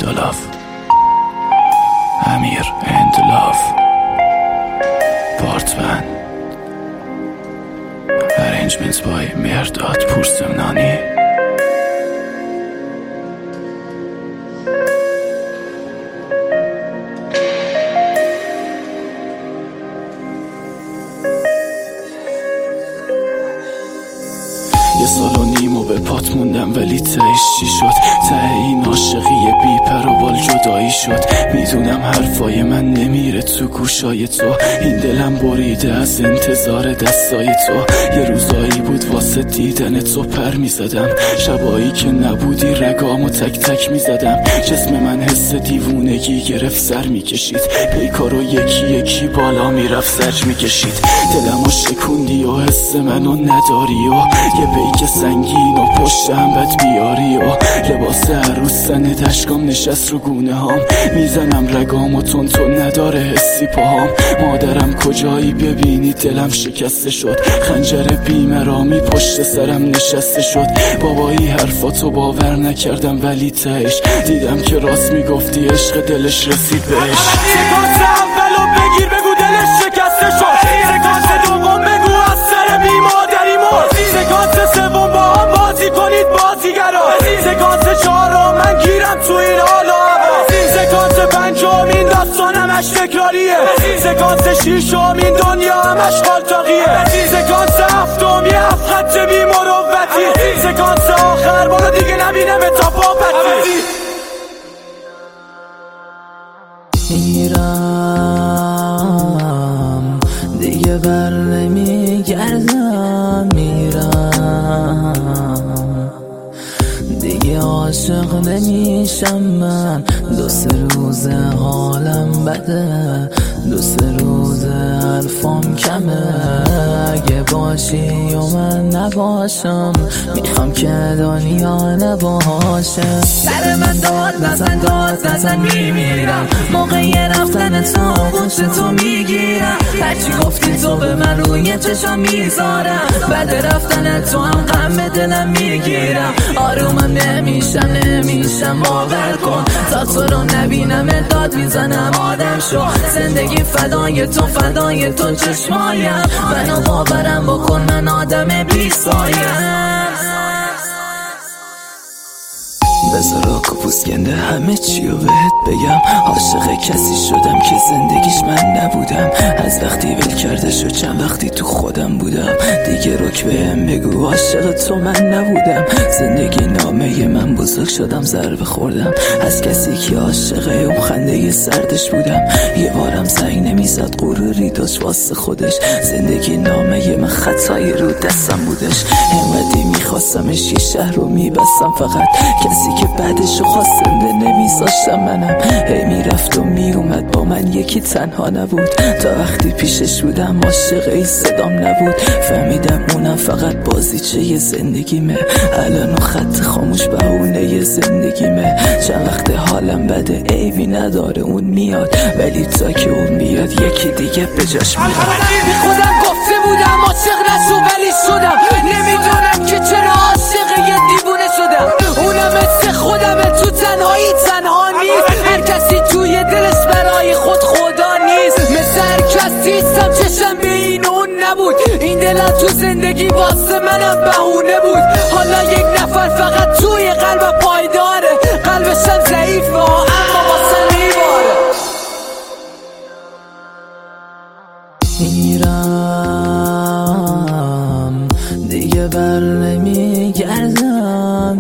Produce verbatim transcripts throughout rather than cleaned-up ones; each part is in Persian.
دلاف امیر اندلاف پارت بند Arrangements by مرداد پورسمنانی. یه سال و نیم و به پات موندم ولی تهش چی شد؟ ته این عاشقی بی پر و بال جدایی شد. میدونم حرفای من نمیره تو گوشای تو، این دلم بریده از انتظار دستای تو. یه روزایی بود واسه دیدن تو پر میزدم، شبایی که نبودی رگامو تک تک میزدم. جسم من حس دیوونگی گرفت سر میکشید، پیکارو یکی یکی بالا میرفت سج میکشید. دلمو شکوندی و حس منو نداری و یه پیک سنگین و پشتم بد بیاری و لباس عروسن دشکام نشست رو گونه هام. میزنم رگام و تون تون نداره حسی پاهام. مادرم کجایی ببینی دلم شکسته شد، خنجر بیمرامی پشت سرم نشسته شد. بابایی حرفاتو باور نکردم ولی تهش دیدم که راست میگفتی، عشق دلش رسید بهش. سکانس اولو بگیر بگو دلش شکسته شد، سکانس دوم بگو از سر بیمادری مرد، سکانس سوم با هم بازی کنید بازیگرا، سکانس چهارم من گیرم تو این حال و هوا، سکانس پنجم این داستان همش تکراریه، سکانس ششم این دنیا همش قالتاقیه، سکانس هفتم یه هفت خط بی مروتی، سکانس آخر برو دیگه نبینم تا پاپتی. میرم دیگه بر نمیگردم، میرم دیگه عاشق نمیشم من. دو سه روز حالم بده، دو سه روز حرفام کمه. اگه باشی و من نباشم، میخوام که دنیا نباشه. سر من داد نزن داد نزن میمیرم، موقع رفتن تو گوش تو میگیرم. هرچی گفتی تو به من روی چشم میذارم، بعد رفتن تو هم غم دلم میگیرم. آرومم نمیشم نمیشم باور کن، تا تو رو نبینم داد میزنم آدم شو. زندگی فدای تو فدای تو چشمایم، منو باورم بکن من آدم بی سایم. بذار کپوس گنده همه چی رو بهت بگم. عاشق کسی شدم که زندگیش من نبودم، از وقتی ول کرده شد چند وقتی تو خودم بودم. دیگه رک بهم بگو عاشق تو من نبودم. زندگی نامه من بزرگ شدم ضربه خوردم از کسی که عاشق اون خنده سردش بودم. یه بارم زنگ نمیزد غروری داشت واسه خودش، زندگی نامه من خطایی رو دستم بودش. همدی میخواستمش یه شهر رو میبستم، فقط کسی که بعدشو خواستم ده نمیذاشتم منم. هی میرفت و میومد با من یکی تنها نبود، تا وقتی پیشش بودم عاشق ای صدام نبود. فهمیدم اونم فقط بازیچه ی زندگیمه، الان خط خاموش بهونه ی زندگیمه. چند وقت حالم بده عیبی نداره اون میاد، ولی تا که اون بیاد یکی دیگه به جاش میاد. بی خودم گفته بودم عاشق نشو ولی شدم، نمیدونم که چرا عاشق یه دیوونه شدم. اونم مثل خودمه تو تنهایی تنها نیست، هر کسی توی دلش برای خود خدا نیست. مثل هر کسی هستم چشم به این اون نبود، این دل تو زندگی واسه منم بهونه بود. حالا یک نفر فقط توی قلب پایداره، قلبشم ضعیفه اما واسه میباره. میرم دیگه بر نمیگردم،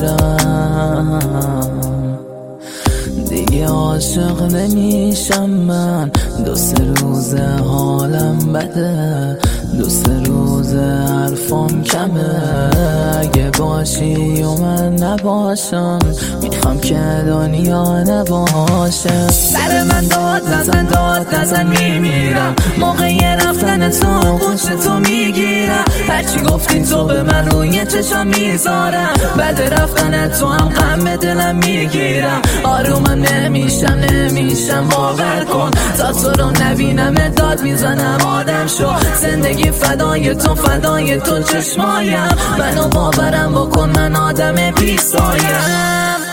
میرم دیگه عاشق نمیشم من. دو سه روز حالم بده، دو سه روز حرفام کمه. اگه باشی و من نباشم، میخوام که دنیا نباشه. سر من داد نزن داد نزن میمیرم، موقع رفتن تو گوش تو میگیرم. هرچی گفتی تو به من روی چشم میذارم، بعد رفتن تو هم غم دلم میگیرم. آرومم نمیشم نمیشم باور کن، تا تو رو نبینم داد میزنم آدم شو. زندگی فدای تو فدای تو چشمایم، منو باورم بکن من آدم بی سایم.